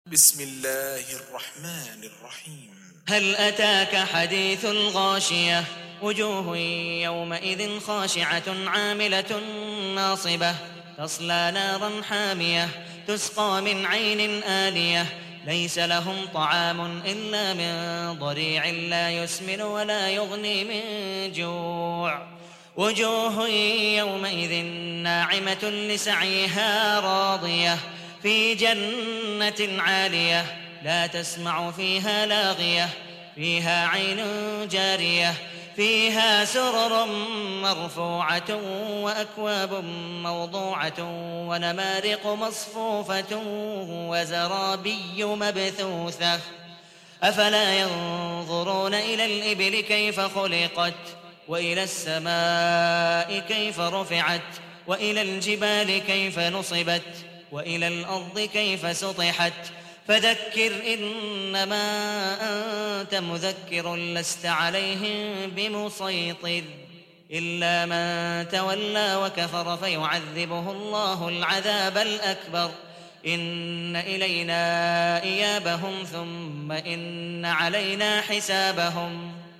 بسم الله الرحمن الرحيم. هل أتاك حديث الغاشية وجوه يومئذ خاشعة عاملة ناصبة تصلى نارا حامية تسقى من عين آنية ليس لهم طعام إلا من ضريع لا يسمن ولا يغني من جوع وجوه يومئذ ناعمة لسعيها راضية في جنة عالية لا تسمع فيها لاغية فيها عين جارية فيها سرر مرفوعة وأكواب موضوعة ونمارق مصفوفة وزرابي مبثوثة أفلا ينظرون إلى الإبل كيف خلقت وإلى السماء كيف رفعت وإلى الجبال كيف نصبت وإلى الأرض كيف سطحت فذكر إنما أنت مذكر لست عليهم بمسيطر إلا من تولى وكفر فيعذبه الله العذاب الأكبر إن إلينا إيابهم ثم إن علينا حسابهم